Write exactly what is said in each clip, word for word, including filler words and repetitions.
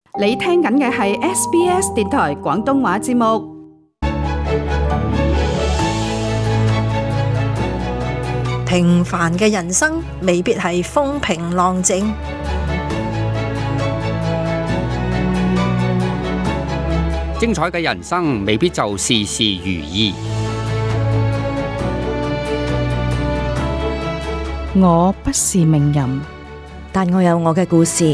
你聽緊嘅係 S B S 電台廣東話節目。 平凡嘅人生未必係風平浪靜， 精彩嘅人生未必就事事如意。 我不是名人， 但我有我嘅故事。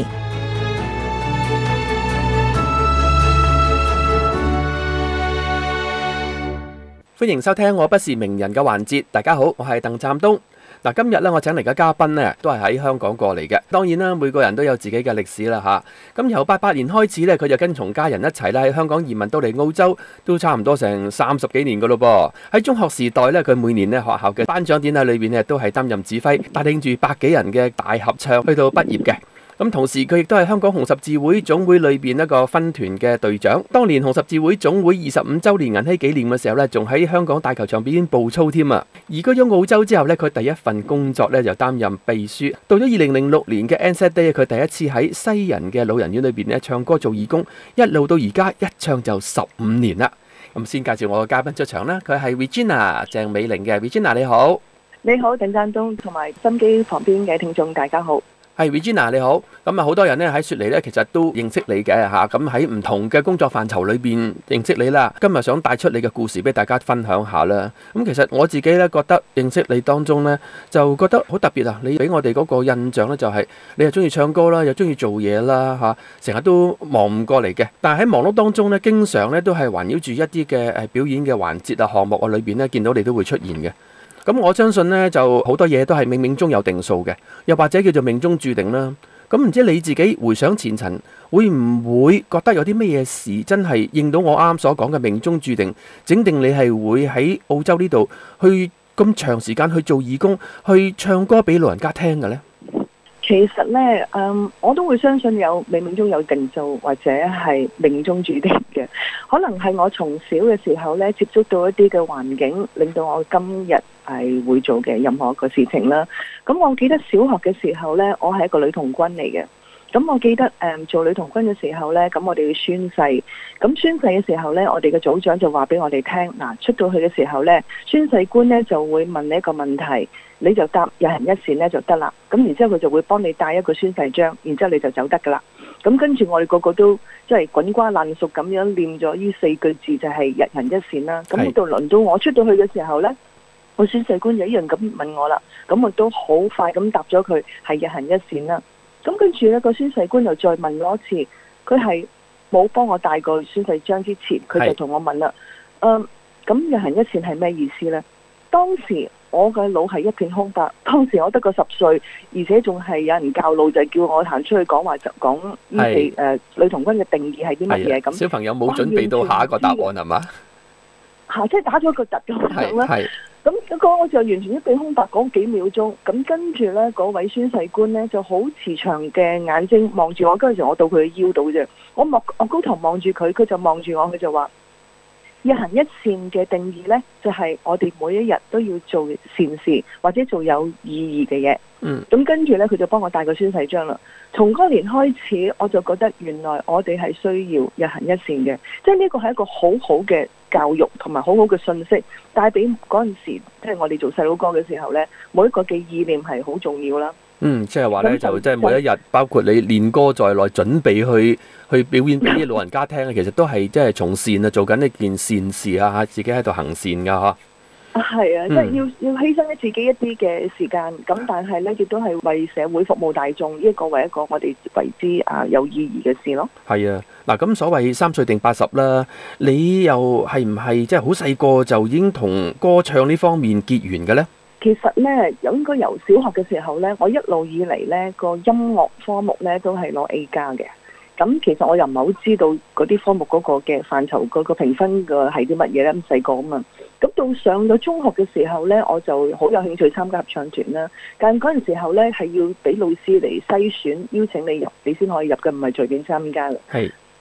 歡迎收聽我不是名人嘅環節。大家好，我係鄧湛東。嗱，今日咧我請嚟嘅嘉賓呢，都係喺香港過嚟嘅。當然啦，每個人都有自己嘅歷史啦吓。咁由八八年開始咧，佢就跟從家人一齊咧喺香港移民到嚟澳洲，都差唔多成三十幾年噶咯噃。喺中學時代咧，佢每年咧學校嘅頒獎典禮裏邊咧都係擔任指揮，帶領住百幾人嘅大合唱去到畢業嘅。咁同時佢亦都係香港紅十字會總會裏邊一個分團嘅隊長。當年紅十字會總會二十五週年銀禧紀念嘅時候呢，仲喺香港大球場表演步操添啊！移居咗澳洲之後呢，佢第一份工作呢就擔任秘書。到咗二零零六年嘅 Anzac Day，佢第一次喺西人嘅老人院裏邊呢唱歌做義工，一路到而家一唱就十五年啦。咁先介紹我嘅嘉賓出場啦，佢係 Regina 鄭美玲嘅 Regina， 你好。 你好，鄧湛東同埋心機旁邊嘅聽眾，大家好。 係 Regina 你好，咁啊好多人咧喺雪梨咧，其實都認識你嘅吓，咁喺唔同嘅工作範疇裏邊認識你啦。今日想帶出你嘅故事俾大家分享下啦。咁其實我自己咧覺得認識你當中咧，就覺得好特別啊！你俾我哋嗰個印象咧就係你又中意唱歌啦，又中意做嘢啦吓，成日都忙唔過嚟嘅。但係喺忙碌當中咧，經常咧都係環繞住一啲嘅誒表演嘅環節啊、項目啊裏邊咧，見到你都會出現嘅。咁我相信呢，就好多嘢都係冥冥中有定數嘅，又或者叫做命中注定啦。咁唔知你自己回想前塵，會唔會覺得有啲咩嘢事真係應到我啱啱所講嘅命中注定，整定你係會喺澳洲呢度去咁長時間去做義工，去唱歌俾老人家聽嘅呢？ 其實呢，嗯，我都會相信有冥冥中有定數，或者係命中注定嘅。可能係我從小嘅時候呢，接觸到一啲嘅環境，令到我今日係會做嘅任何一個事情啦。咁我記得小學嘅時候呢，我係一個女童軍嚟嘅。咁我記得誒、嗯、做女童軍嘅時候呢，咁我哋要宣誓。咁宣誓嘅時候呢，我哋嘅組長就話俾我哋聽，嗱，出到去嘅時候呢，宣誓官呢就會問你一個問題，你就答一人一善呢就得啦。咁然之後佢就會幫你帶一個宣誓章，然之後你就走得噶啦。咁跟住我哋個個都即係滾瓜爛熟咁樣念咗呢四句字，就係一人一善啦。咁到輪到我出到去嘅時候呢，個宣誓官就一樣咁問我啦。咁我都好快咁答咗佢係一人一善啦。咁跟住呢個宣誓官又再問我一次，佢係冇幫我帶個宣誓章之前，佢就同我問啦，嗯，咁一人一善係咩意思呢？當時我嘅腦係一片空白，當時我得個十歲，而且仲係有人教路，就係叫我行出去講話，就講呢四誒女童軍嘅定義係啲乜嘢咁。 小朋友冇準備到下一個答案係嘛？ 嚇，即係打咗個突咁樣啦。咁嗰個我就完全一片空白，講幾秒鐘。咁跟住呢，嗰位宣誓官呢就好慈祥嘅眼睛望住我，嗰陣時我到佢嘅腰度啫。我望我高頭望住佢，佢就望住我，佢就話：一行一善嘅定義呢，就係、是、我哋每一日都要做善事，或者做有意義嘅嘢。嗯。咁跟住呢，佢就幫我帶個宣誓章啦。從嗰年開始，我就覺得原來我哋係需要一行一善嘅，即係呢個係一個好好嘅教育同埋好好嘅信息，帶俾嗰陣時，即係我哋做細佬哥嘅時候呢，每一個嘅意念係好重要啦。 嗯，即係話呢，就即係每一日，包括你練歌在內，準備去去表演俾啲老人家聽，其實都係即係從善啊，做緊一件善事啊，自己喺度行善噶嚇。係啊，嗯、即係要要犧牲自己一啲嘅時間，咁但係呢，亦都係為社會服務大眾，呢一個為一個我哋為之啊有意義嘅事咯。係啊， 嗱咁所謂三歲定八十啦，你又係唔係即係好細個就已經同歌唱呢方面結緣嘅呢？ 其實呢，應該由小學嘅時候呢，我一路以嚟呢個音樂科目呢都係攞 A 加嘅。咁其實我又唔係好知道嗰啲科目嗰個嘅範疇嗰個評分嘅係啲乜嘢咧，咁細個啊嘛。咁到上咗中學嘅時候咧，我就好有興趣參加合唱團啦。但嗰陣時候咧係要俾老師嚟篩選，邀請你入，你先可以入嘅，唔係隨便參加嘅。係。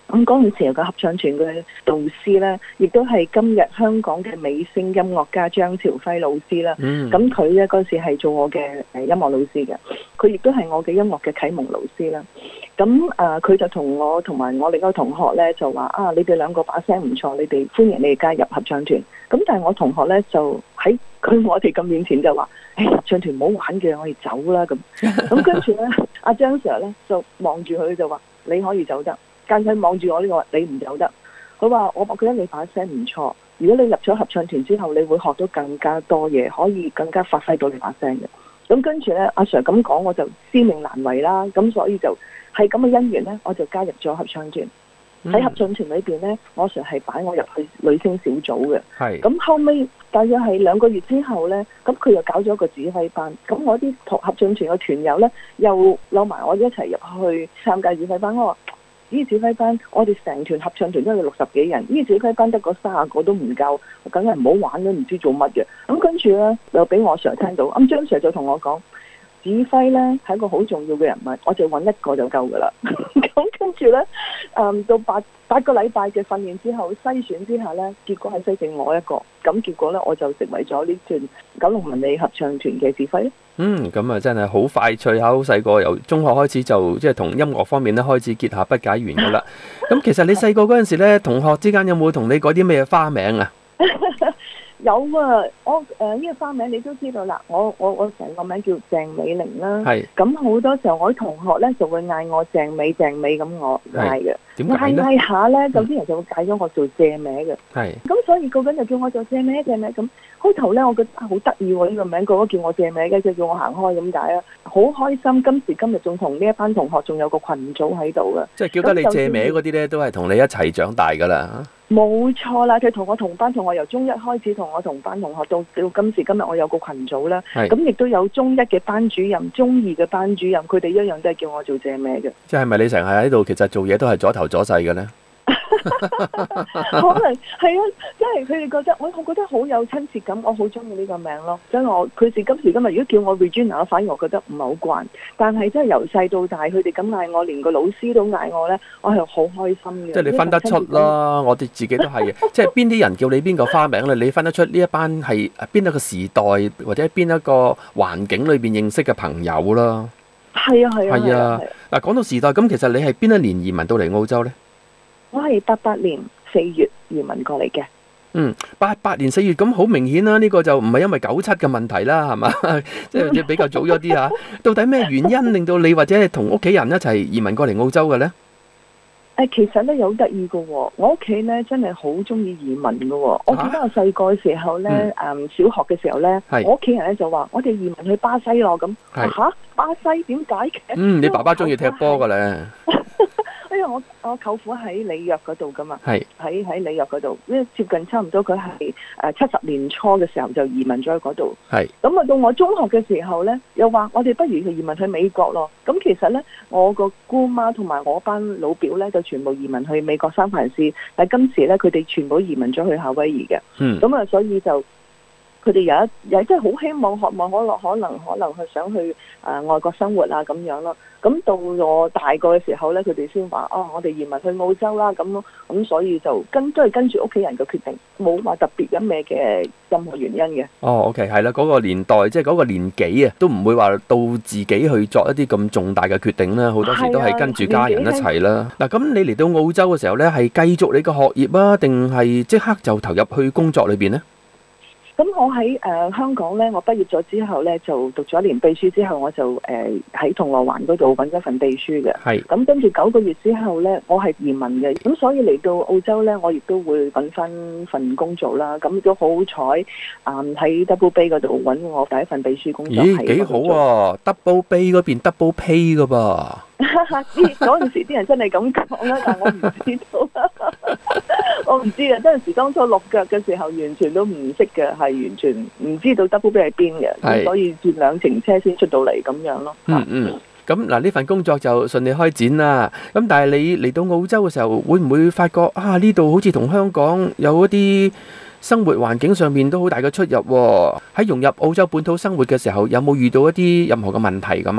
咁嗰陣時有個合唱團嘅導師咧，亦都係今日香港嘅美聲音樂家張朝輝老師啦。咁佢咧嗰時係做我嘅誒音樂老師嘅，佢亦都係我嘅音樂嘅啟蒙老師啦。咁誒佢就同我同埋我另一個同學咧就話啊，你哋兩個把聲唔錯，你哋歡迎你哋加入合唱團。咁但係我同學咧就喺佢我哋咁面前就話，誒合唱團唔好玩嘅，我哋走啦咁。咁跟住咧，阿張 Sir 咧就望住佢就話，你可以走得。間佢望住我呢個，你唔走得。佢話我覺得你把聲唔錯，如果你入咗合唱團之後，你會學到更加多嘢，可以更加發揮到你把聲嘅。咁跟住咧，阿 Sir 咁講，我就知命難違啦。咁所以就係咁嘅因緣咧，我就加入咗合唱團。喺、嗯、合唱團裏邊咧，我 Sir 係擺我入去女聲小組嘅。係。咁後尾大約係兩個月之後咧，咁佢又搞咗一個指揮班。咁我啲合唱團嘅團友咧，又扭埋我一齊入去參加指揮班。我話呢個指揮班，我哋成團合唱團都有六十幾人，呢個指揮班得個三十個都唔夠，梗係唔好玩啦，唔知做乜嘅。咁跟住咧，又俾我 Sir 聽到，咁張 Sir 就同我講，指揮咧係一個好重要嘅人物，我就揾一個就夠噶啦。咁跟住咧，誒到八八個禮拜嘅訓練之後，篩選之下咧，結果係篩定我一個，咁結果咧我就成為咗呢團九龍文理合唱團嘅指揮。 嗯，咁啊真係好快脆下，好細個由中學開始就即係同音樂方面咧開始結下不解緣噶啦。咁其實你細個嗰陣時咧，同學之間有冇同你改啲咩花名啊？ 有啊，我誒呢、呃這個花名你都知道啦，我我我成個名叫鄭美玲啦。係。咁好多時候我啲同學咧就會嗌我鄭美鄭美咁我嗌嘅。點解咧？嗌下咧，有啲人就會解咗我做謝美嘅。係。咁所以個個就叫我做謝美謝美咁。開頭咧，我覺得好得意喎呢個名，個個叫我謝美嘅，就叫我行開咁解啊，好開心！今時今日仲同呢一班同學仲有個群組喺度嘅。即係叫得你謝美嗰啲咧，都係同你一齊長大噶啦。冇錯啦，佢同我同班同學由中一開始同我同班同學到到今時今日，我有個群組啦。咁亦都有中一嘅班主任、中二嘅班主任，佢哋一樣都係叫我做謝美嘅。即係咪你成日喺度，其實做嘢都係左頭左勢嘅咧？可能係啊，即係佢哋覺得我，我覺得好有親切感，我好中意呢個名咯。所以我佢哋今時今日如果叫我 Regina， 反而我覺得唔係好慣。但係真係由細到大，佢哋咁嗌我，連個老師都嗌我咧，我係好開心嘅。即係你分得出啦，我哋自己都係嘅。即係邊啲人叫你邊個花名咧？你分得出呢一班係邊一個時代或者邊一個環境裏邊認識嘅朋友啦。係啊係啊係啊！嗱，講到時代，咁其實你係邊一年移民到嚟澳洲咧？我係八八年四月移民過嚟嘅。嗯，八八年四月，咁好明顯啦，呢個就唔係因為九七嘅問題啦，係嘛？即係比較早咗啲吓。到底咩原因令到你或者係同屋企人一齊移民過嚟澳洲嘅咧？誒，其實咧有得意嘅，我屋企咧真係好中意移民嘅。我記得我細個嘅時候咧，誒、嗯，小學嘅時候咧，我屋企人咧就話我哋移民去巴西咯，咁吓巴西點解嘅？嗯，你爸爸中意踢波嘅咧。因為我我舅父喺里約嗰度噶嘛，喺喺里約嗰度，因為接近差唔多佢係誒七十年初嘅時候就移民咗去嗰度。係咁啊，到我中學嘅時候咧，又話我哋不如去移民去美國咯。咁其實咧，我個姑媽同埋我班老表咧，就全部移民去美國三藩市，但係今時咧，佢哋全部移民咗去夏威夷嘅。嗯，咁啊，所以就佢哋有一有即係好希望、渴望可能可能可能係想去誒、呃、外國生活啊咁樣咯。咁到我大個嘅時候咧，佢哋先話哦，我哋移民去澳洲啦，咁咁所以就跟都係跟住屋企人嘅決定，冇話特別有咩嘅任何原因嘅。哦 ，OK， 係啦，嗰個年代即係嗰個年紀啊，都唔會話到自己去作一啲咁重大嘅決定啦，好多時都係跟住家人一齊啦。嗱，咁你嚟到澳洲嘅時候咧，係繼續你嘅學業啊，定係即刻就投入去工作裏邊呢？咁我喺誒、呃、香港咧，我畢業咗之後咧，就讀咗一年秘書之後，我就誒喺、呃、銅鑼灣嗰度揾咗份秘書嘅。係。咁跟住九個月之後咧，我係移民嘅，咁所以嚟到澳洲咧，我亦都會揾翻份工作啦。咁都好彩，啊、嗯、喺 Double Bay 嗰度揾我第一份秘書工作。咦，幾好啊 ！Double Bay 嗰邊 Double Pay 噶噃。嗰陣時啲人真係咁講啦，但係我唔知道。我唔知啊！嗰陣時當初落腳嘅時候，完全都唔識嘅，係完全唔知道 Double Bay 係邊嘅，所以轉兩程車先出到嚟咁樣咯。嗯嗯，咁嗱呢份工作就順利開展啦。咁但係你嚟到澳洲嘅時候，會唔會發覺啊呢度好似同香港有一啲生活環境上面都好大嘅出入喎？喺融入澳洲本土生活嘅時候，有冇遇到一啲任何嘅問題咁啊？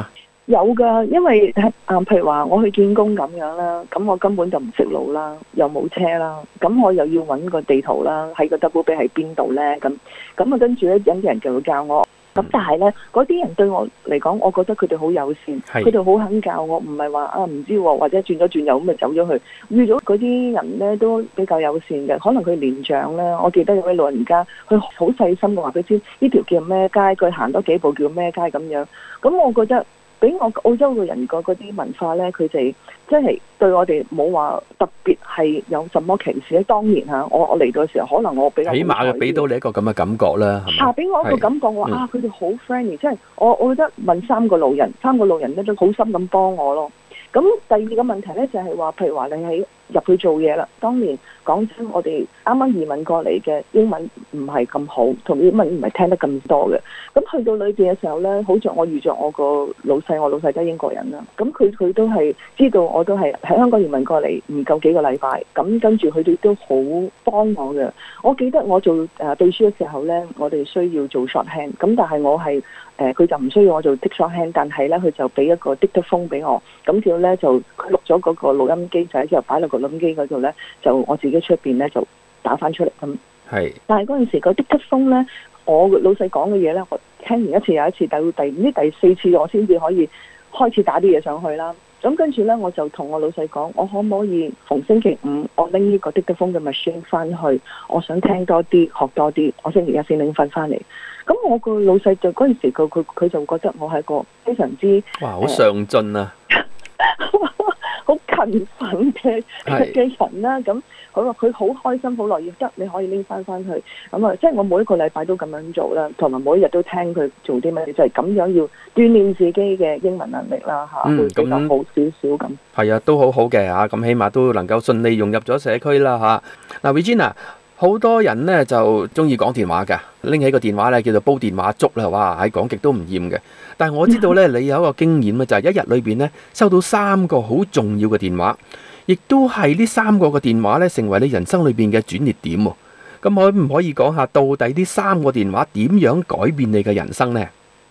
有㗎，因為誒、呃，譬如話我去見工咁樣啦，咁我根本就唔識路啦，又冇車啦，咁我又要揾個地圖啦，喺個 double bay 喺邊度呢？咁咁啊，跟住咧有啲人就會教我。咁但係咧，嗰啲人對我嚟講，我覺得佢哋好友善，佢哋好肯教我，唔係話啊唔知喎，或者轉咗轉右咁就走咗去。遇到嗰啲人咧都比較友善嘅，可能佢年長咧，我記得有位老人家，佢好細心嘅話俾知呢條叫咩街，佢行多幾步叫咩街咁樣。咁我覺得俾我澳洲嘅人個嗰啲文化咧，佢哋即係對我哋冇話特別係有什麼歧視咧。當然嚇，我我嚟到嘅時候，可能我比較起碼佢俾到你一個咁嘅感覺啦，係咪？ 嚇！俾我一個感覺，我話啊，佢哋好 friendly，即係我我覺得問三個路人，三個路人咧都好心咁幫我咯。咁第二個問題咧就係話，譬如話你喺入去做嘢啦，當年講真，我哋啱啱移民過嚟嘅英文唔係咁好，同英文唔係聽得咁多嘅。咁去到裏邊嘅時候咧，好似我遇着我個老細，我老細都係英國人啦。咁佢佢都係知道我都係喺香港移民過嚟，唔夠幾個禮拜。咁跟住佢哋都好幫我嘅。我記得我做誒秘書嘅時候咧，我哋需要做 shorthand，咁但係我係誒佢就唔需要我做 dict shorthand，但係咧佢就俾一個 dictaphone 俾我，咁之後咧就佢錄咗嗰個錄音機仔之後擺落個錄音機嗰度咧，就我自己出邊咧就打翻出嚟咁。係。但係嗰陣時個 dictaphone 咧，我老細講嘅嘢咧，我聽完一次又一次，到第唔知第四次我先至可以開始打啲嘢上去啦。咁跟住咧，我就同我老細講，我可唔可以逢星期五我拎呢個 dictaphone 嘅 machine 翻去，我想聽多啲，學多啲，我星期一先拎翻翻嚟。咁我個老細就嗰陣時佢佢佢就覺得我係個非常之哇好上進啊， 好勤奮嘅嘅人啦。咁佢話佢好開心，好樂意得你可以拎翻翻去。咁啊，即係我每一個禮拜都咁樣做啦，同埋每一日都聽佢做啲乜嘢，就係咁樣要鍛鍊自己嘅英文能力啦嚇，會比較好少少咁。 係啊，都好好嘅嚇，咁起碼都能夠順利融入咗社區啦嚇。嗱 Regina，好多人咧就中意講電話㗎，拎起個電話咧叫做煲電話粥啦，哇！喺講極都唔厭嘅。但係我知道咧，你有一個經驗咧，就係一日裏邊咧收到三個好重要嘅電話，亦都係呢三個嘅電話咧成為你人生裏邊嘅轉捩點喎。咁可唔可以講下到底呢三個電話點樣改變你嘅人生呢？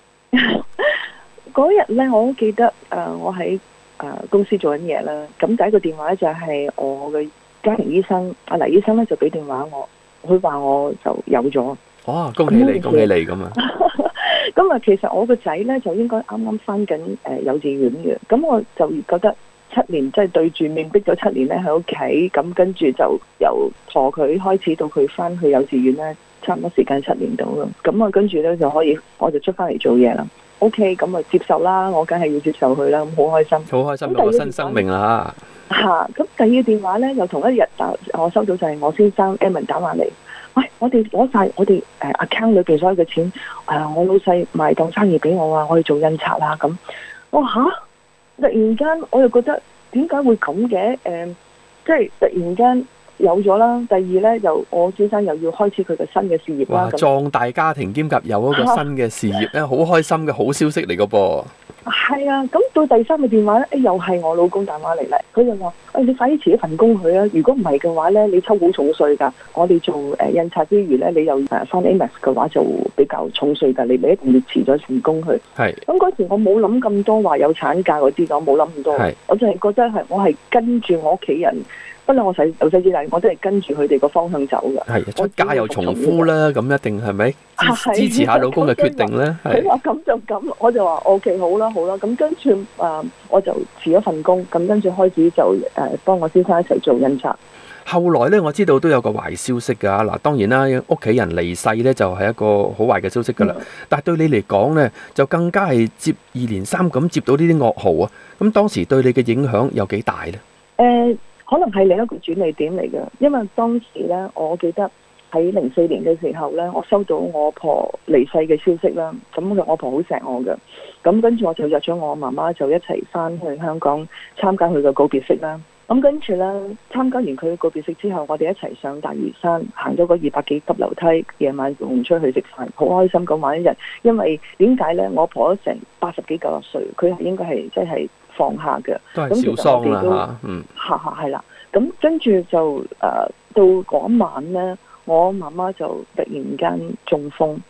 嗰日咧，我都記得誒、呃，我喺誒、呃、公司做緊嘢啦。咁第一個電話就係我嘅家庭醫生阿黎醫生咧，就俾電話我，佢話我就有咗。哦， 恭喜你，恭喜你咁啊！ 咁啊，其實我個仔咧就應該啱啱翻緊誒幼稚園嘅，咁我就覺得七年即係、就是、對住面逼咗七年咧喺屋企，咁跟住就由陀佢開始到佢翻去幼稚園咧，差唔多時間七年到啦。咁啊，跟住咧就可以，我就出翻嚟做嘢啦。OK，咁啊接受啦，我梗係要接受佢啦，咁好開心， 好開心有個新生命啦嚇！咁、啊、第二電話咧，又同一日打，我收到就係我先生 Edmond 打翻嚟。喂，我哋攞晒我哋誒 account 裏邊所有嘅錢，誒、呃、我老細賣檔生意俾我啊，我哋做印刷啦咁。我話嚇，突然間我又覺得點解會咁嘅？誒、呃，即係突然間有咗啦。第二咧，又我先生又要開始佢嘅新嘅事業啦。 哇！壯大家庭兼夾有一個新嘅事業咧，好開心嘅好消息嚟個噃。 係啊，咁到第三個電話咧，誒又係我老公打話嚟咧，佢就話：誒、哎、你快啲辭一份工佢啊！如果唔係嘅話咧，你抽好重稅㗎。我哋做誒印刷之餘咧，你又誒翻 Amex 嘅話就比較重稅㗎。你你一定要辭咗份工佢。係。咁嗰時我冇諗咁多話有產假嗰啲，我冇諗咁多。係。我就係覺得係我係跟住我屋企人。不論我細老細之大，我都係跟住佢哋個方向走㗎。係出家又從夫啦，咁一定係咪支支持下老公嘅決定咧？係。我咁就咁，我就話 OK 好啦好啦。咁跟住誒，我就辭咗份工，咁跟住開始就誒幫我先生一齊做印刷。 後來咧，我知道都有個壞消息㗎。嗱，當然啦，屋企人離世咧就係一個好壞嘅消息㗎啦。嗯、但係對你嚟講咧，就更加係接二連三咁接到呢啲噩耗啊。咁當時對你嘅影響有幾大咧？誒、呃。 可能係另一個轉捩點嚟嘅，因為當時咧，我記得喺零四年嘅時候咧，我收到我婆離世嘅消息啦。咁我婆好錫我嘅，咁跟住我就約咗我媽媽就一齊翻去香港參加佢嘅告別式啦。咁跟住咧，參加完佢嘅告別式之後，我哋一齊上大嶼山，行咗個二百幾級樓梯，夜晚仲出去食飯，好開心咁玩一日。因為點解咧？我婆都成八十幾九十歲，佢係應該係即係放下嘅， 都係小喪啦嚇，嗯， 嚇嚇係啦。咁跟住就誒、呃、到嗰晚咧，我媽媽就突然間中風。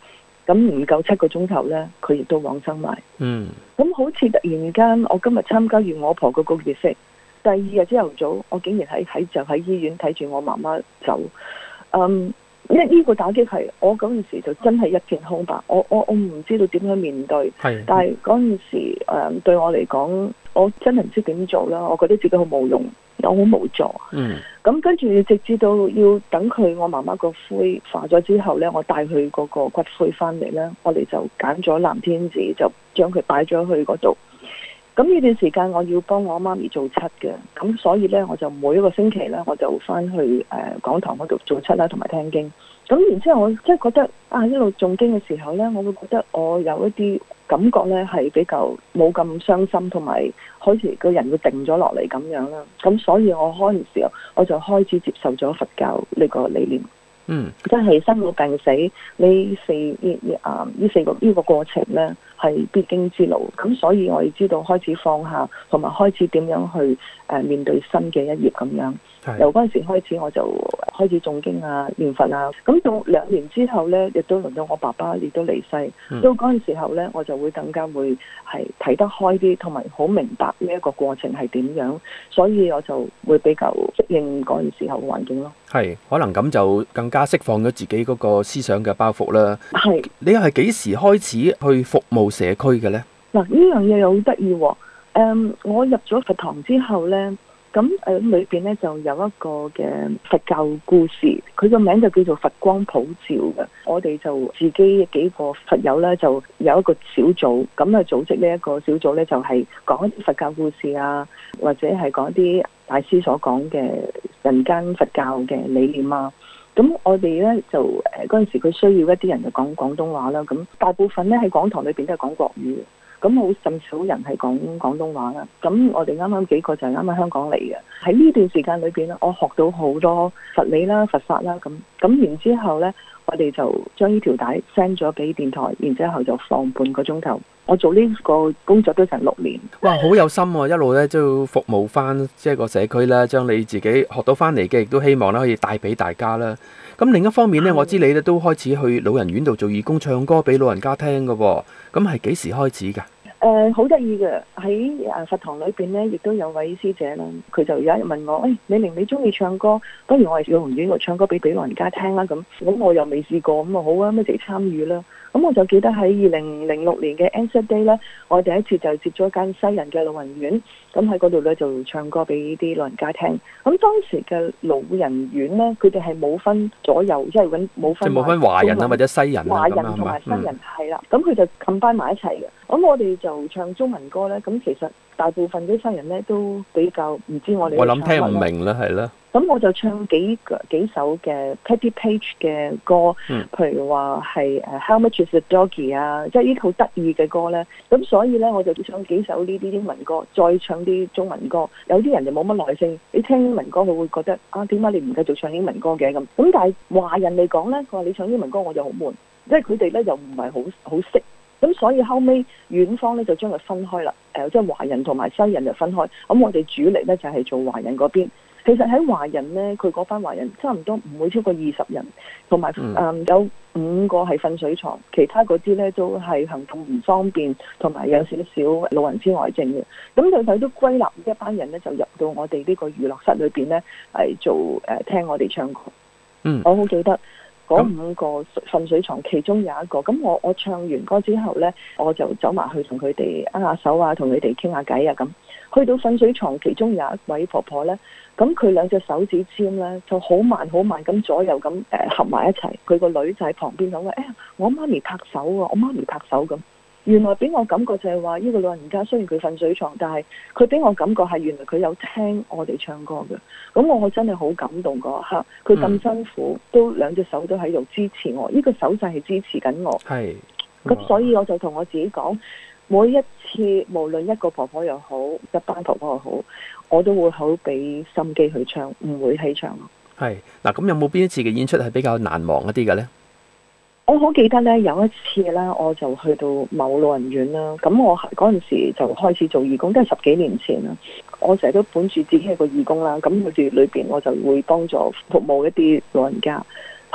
咁唔夠七個鐘頭呢，佢亦都往生埋。 嗯， 咁好似突然間，我今日參加完我婆個告別式，第二日朝頭早，我竟然喺喺就喺醫院睇住我媽媽走。嗯，呢呢個打擊係我嗰陣時就真係一片空白，我我我唔知道點樣面對。 係， 但係嗰陣時誒、嗯、對我嚟講，我真係唔知點做啦。我覺得自己好冇用，我好無助。 嗯。 咁跟住直至到要等佢我媽媽個灰化咗之後呢，我帶佢嗰個骨灰翻嚟呢，我哋就揀咗藍天子，就將佢擺咗去嗰度。咁呢段時間我要幫我媽咪做七嘅，咁所以呢，我就每一個星期呢，我就翻去誒講、呃、堂嗰度做七啦，同埋聽經。咁然之後我即係覺得啊，一路誦經嘅時候呢，我會覺得我有一啲感覺呢係比較冇咁傷心，同埋好似個人會定咗落嚟咁樣啦。咁所以我開嘅時候，我就開始接受咗佛教呢個理念。 嗯， 即係生老病死呢四呢呢啊呢四個呢個過程呢係必經之路。咁所以我哋知道開始放下，同埋開始點樣去誒面對新嘅一頁咁樣。由嗰陣時開始，我就開始誦經啊、念佛啊。咁到兩年之後呢，亦都輪到我爸爸亦都離世。嗯、到嗰陣時候呢，我就會更加會係睇得開啲，同埋好明白呢一個過程係點樣。所以我就會比較適應嗰陣時候嘅環境咯。 係，可能咁就更加釋放咗自己嗰個思想嘅包袱啦。 係， 你又係幾時開始去服務社區嘅呢？ 嗱，呢樣嘢又好得意喎。誒，我入咗佛堂之後呢。咁誒裏邊咧就有一個嘅佛教故事，佢個名就叫做佛光普照嘅。我哋就自己幾個佛友咧就有一個小組，咁啊組織呢一個小組咧就係講一啲佛教故事啊，或者係講一啲大師所講嘅人間佛教嘅理念啊。咁我哋咧就誒嗰陣時佢需要一啲人就講廣東話啦，咁大部分咧喺講堂裏邊都係講國語。咁好甚少人係講廣東話啦。咁我哋啱啱幾個就係啱啱香港嚟嘅。喺呢段時間裏邊咧，我學到好多佛理啦、佛法啦。咁咁然之後咧，我哋就將呢條帶 send 咗俾電台，然之後就放半個鐘頭。我做呢個工作都成六年。 哇，好有心喎、啊！一路咧都服務翻即係個社區啦，將你自己學到翻嚟嘅，亦都希望咧可以帶俾大家啦。咁另一方面咧，我知你咧都開始去老人院度做義工，唱歌俾老人家聽嘅喎。咁係幾時開始㗎？ 誒好得意嘅，喺誒佛堂裏邊咧，亦都有位師姐啦。佢就有一日問我：誒、哎，美玲你中意唱歌，不如我係老人院度唱歌俾俾老人家聽啦。咁咁我又未試過，咁啊好啊，咁一齊參與啦。咁我就記得喺二零零六年嘅 Anzac Day 咧，我第一次就接咗間西人嘅老人院，咁喺嗰度咧就唱歌俾啲老人家聽。咁當時嘅老人院咧，佢哋係冇分左右，即係揾冇分。即係冇分華人啊，或者西人啊， 華人同埋西人係啦，咁佢、嗯、就combine埋一齊嘅。咁我哋就唱中文歌咧，咁其實大部分啲西人咧都比較唔知我哋。我諗聽唔明啦，係啦。咁我就唱幾幾首嘅 Patti Page 嘅歌，嗯、譬如話係誒 How Much Is a Doggy 啊，即係呢套得意嘅歌咧。咁所以咧，我就唱幾首呢啲英文歌，再唱啲中文歌。有啲人就冇乜耐性，你聽英文歌佢會覺得啊，點解你唔繼續唱英文歌嘅咁？咁但係華人嚟講咧，佢話你唱英文歌我就好悶，即係佢哋咧又唔係好好識。咁所以後尾院方咧就將佢分開啦，誒、呃、即係華人同埋西人就分開。咁我哋主力咧就係、是、做華人嗰邊。其實喺華人咧，佢嗰班華人差唔多唔會超過二十人，同埋誒有五個係瞓水床，其他嗰啲咧都係行動唔方便，同埋有少少老人痴呆症嘅。咁佢哋都歸納一班人咧，就入到我哋呢個娛樂室裏邊咧，係做誒、呃、聽我哋唱歌。嗯，我好記得。嗰五個瞓水床，其中有一個，咁我我唱完歌之後呢，我就走埋去同佢哋握下手啊，同佢哋傾下偈啊咁。去到瞓水床，其中有一位婆婆呢，咁佢兩隻手指尖呢就好慢好慢咁左右咁誒合埋一齊，佢個女就喺旁邊講話，誒、哎、我媽咪拍手啊，我媽咪拍手咁。原來俾我感覺就係話，呢個老人家雖然佢瞓水床，但係佢俾我感覺係原來佢有聽我哋唱歌嘅。咁我真係好感動嗰一刻，佢咁辛苦，都兩隻手都喺度支持我。呢個手勢係支持緊我。係。咁所以我就同我自己講，每一次無論一個婆婆又好，一班婆婆又好，我都會好俾心機去唱，唔會棄唱咯。係。嗱，咁有冇邊一次嘅演出係比較難忘一啲嘅呢？我好記得咧，有一次啦，我就去到某老人院啦。咁我嗰陣時就開始做義工，都係十幾年前啦。我成日都本住自己係個義工啦。咁佢哋裏邊我就會幫助服務一啲老人家。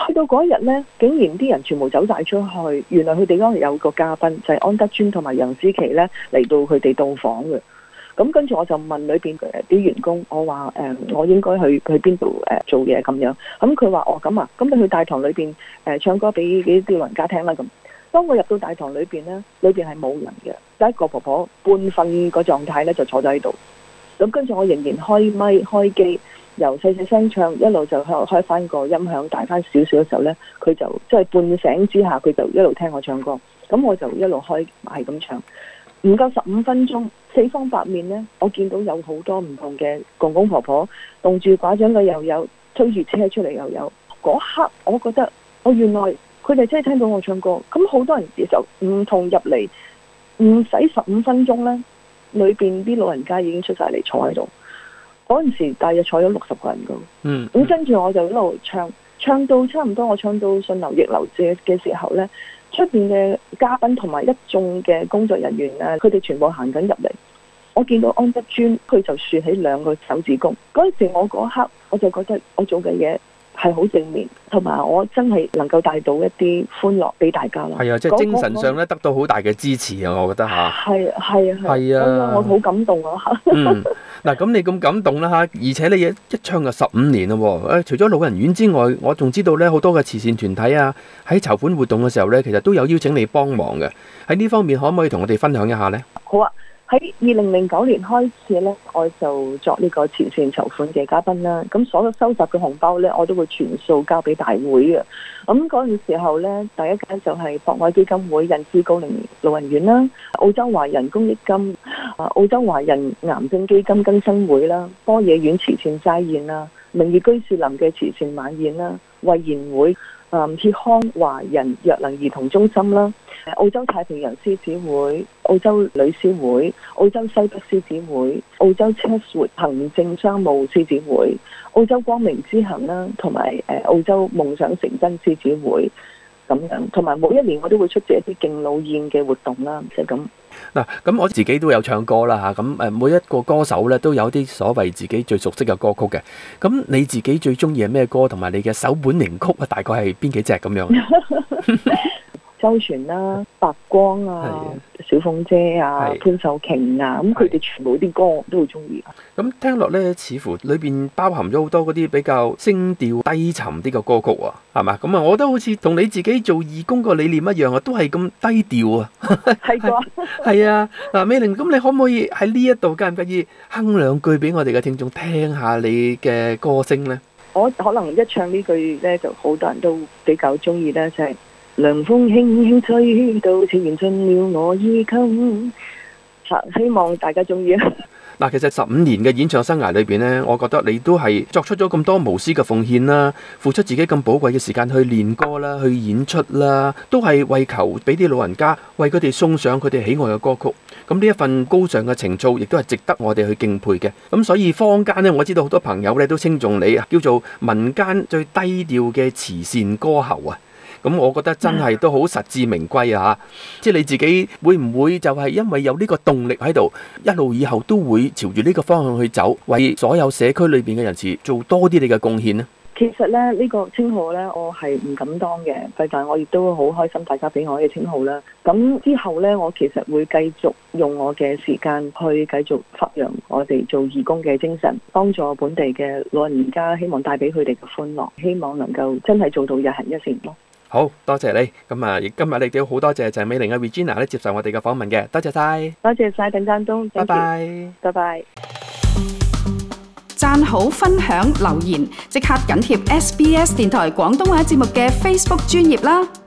去到嗰日呢，竟然啲人全部走晒出去，原來佢哋嗰日有個嘉賓就係、是、安德尊同埋楊思琦呢嚟到佢哋到訪嘅。咁跟住我就問裏邊啲員工，我話誒、呃、我應該去去邊度誒做嘢咁樣。咁佢話哦咁啊，咁你去大堂裏邊誒、呃、唱歌俾啲老人家聽啦咁。當我入到大堂裏邊呢，裏邊係冇人嘅，得一個婆婆半瞓個狀態呢就坐咗喺度。咁跟住我仍然開咪開機，由細細聲唱一路就開開翻個音響大翻少少嘅時候呢，佢就即係半醒之下，佢就一路聽我唱歌。咁我就一路開係咁唱，唔夠十五分鐘。四方八面呢，我見到有好多唔同嘅公公婆婆，棟住拐杖嘅又有，推住車出嚟又有。嗰刻我覺得，我原來佢哋真係聽到我唱歌。咁好多人就唔同入嚟，唔使十五分鐘呢，裏邊啲老人家已經出晒嚟坐喺度。嗰陣時大約坐咗六十個人噶。嗯。咁跟住我就一路唱，唱到差唔多我唱到順流逆流嘅嘅時候呢，出邊嘅嘉賓同埋一眾嘅工作人員啊，佢哋全部行緊入嚟。我見到安德尊，佢就豎起兩個手指公。嗰陣時我嗰刻我就覺得我做嘅嘢係好正面，同埋我真係能夠帶到一啲歡樂俾大家咯。 係啊，即係精神上咧得到好大嘅支持啊！我覺得嚇。係啊係啊係啊！我好感動啊嚇。 嗯，嗱咁你咁感動啦嚇，而且你一一唱就十五年啦喎。誒，除咗老人院之外，我仲知道咧好多嘅慈善團體啊，喺籌款活動嘅時候咧，其實都有邀請你幫忙嘅。喺呢方面可唔可以同我哋分享一下咧？ 好啊。喺二零零九年開始咧，我就作呢個慈善籌款嘅嘉賓啦。咁所有收集嘅紅包咧，我都會全數交俾大會嘅。咁嗰陣時候咧，第一間就係博愛基金會印斯高齡老人院啦，澳洲華人公益金、啊澳洲華人癌症基金更新會啦，波野苑慈善齋宴啦，明義居士林嘅慈善晚宴啦，惠賢會、嗯協康華人弱能兒童中心啦。澳洲太平洋獅子會、澳洲女獅會、澳洲西北獅子會、澳洲 Chatswood 行政商務獅子會、澳洲光明之行啦，同埋誒澳洲夢想成真獅子會咁樣，同埋每一年我都會出席一啲敬老宴嘅活動啦，就係咁。 嗱，咁我自己都有唱歌啦嚇，咁誒每一個歌手咧都有啲所謂自己最熟悉嘅歌曲嘅。咁你自己最中意係咩歌？同埋你嘅首本名曲啊，大概係邊幾隻咁樣？ 周璇啦、白光啊、小鳳姐啊、潘秀瓊啊，咁佢哋全部啲歌我都好中意。 咁聽落咧，似乎裏邊包含咗好多嗰啲比較聲調低沉啲嘅歌曲啊，係嘛？咁啊，我覺得好似同你自己做義工個理念一樣啊，都係咁低調啊。 係啩？ 係啊，嗱，美玲，咁你可唔可以喺呢一度介唔介意哼兩句俾我哋嘅聽眾聽下你嘅歌聲咧？我可能一唱呢句咧，就好多人都比較中意咧，就係、是。涼風輕輕吹到，悄然進了我衣襟。希望大家中意啊！ 嗱，其實十五年嘅演唱生涯裏邊呢，我覺得你都係作出咗咁多無私嘅奉獻啦，付出自己咁寶貴嘅時間去練歌啦，去演出啦，都係為求俾啲老人家，為佢哋送上佢哋喜愛嘅歌曲。咁呢一份高尚嘅情操，亦都係值得我哋去敬佩嘅。咁所以坊間呢，我知道好多朋友咧都稱頌你啊，叫做民間最低調嘅慈善歌后啊。咁我覺得真係都好實至名歸啊！即係你自己會唔會就係因為有呢個動力喺度，一路以後都會朝住呢個方向去走，為所有社區裏邊嘅人士做多啲你嘅貢獻呢？ 其實咧，呢、呢個稱號咧，我係唔敢當嘅，但係我亦都好開心大家俾我嘅稱號啦。咁之後咧，我其實會繼續用我嘅時間去繼續發揚我哋做義工嘅精神，幫助本地嘅老人家，希望帶俾佢哋嘅歡樂，希望能夠真係做到日行一善咯。 好多謝你，咁啊，今日你都好多謝鄭美玲嘅 Regina 咧接受我哋嘅訪問嘅，多謝晒， 多謝晒鄧振東， 拜拜， 拜拜。 讚好、分享、留言，即刻緊貼 S B S 電台廣東話節目嘅 Facebook 專頁啦！